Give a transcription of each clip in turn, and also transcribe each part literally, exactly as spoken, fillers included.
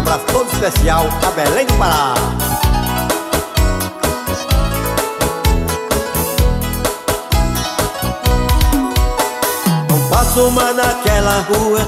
abraço todo especial a Belém do Pará. Não passo mais naquela rua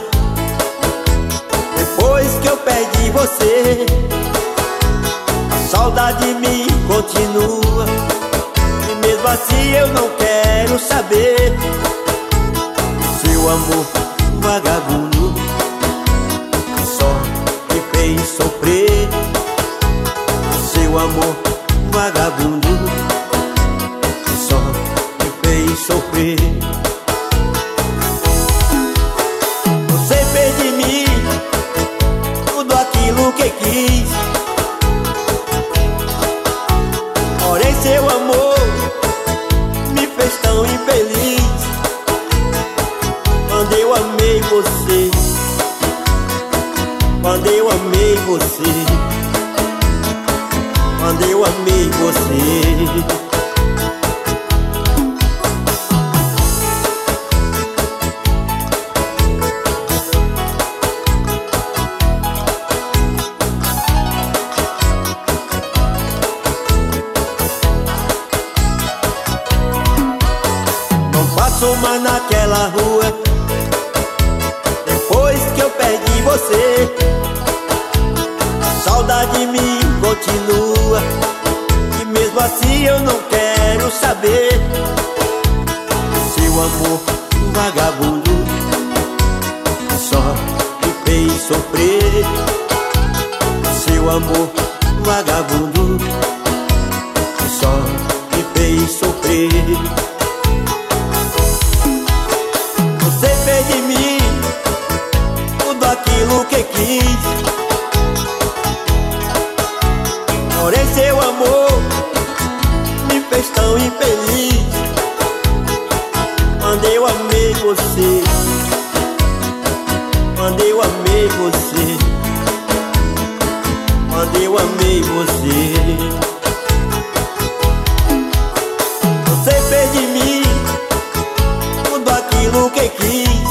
depois que eu perdi você. A saudade me continua e mesmo assim eu não quero saber. Seu amor vagabundo só me fez sofrer. Seu amor vagabundo só me fez sofrer. Você fez de mim tudo aquilo que quis, porém seu amor me fez tão infeliz. Quando eu amei você, quando eu amei você, quando eu amei você. Não passo mais naquela rua depois que eu perdi você. A saudade me continua e mesmo assim eu não quero saber. Seu amor vagabundo só me fez sofrer. Seu amor vagabundo só me fez sofrer. Você fez de mim tudo aquilo que quis, porém seu amor me fez tão infeliz. Quando eu amei você, quando eu amei você, quando eu amei você. Você fez de mim tudo aquilo que quis,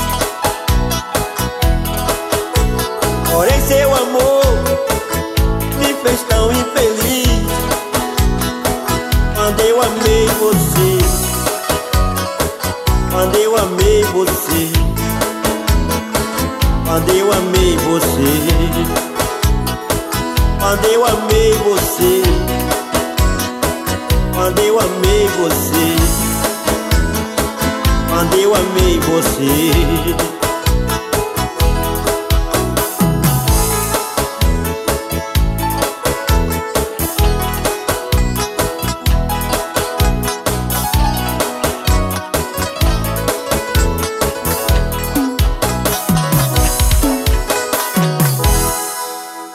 porém seu amor me fez tão infeliz. Quando eu amei você, quando eu amei você, quando eu amei você, quando eu amei você, quando eu amei você, quando eu amei você.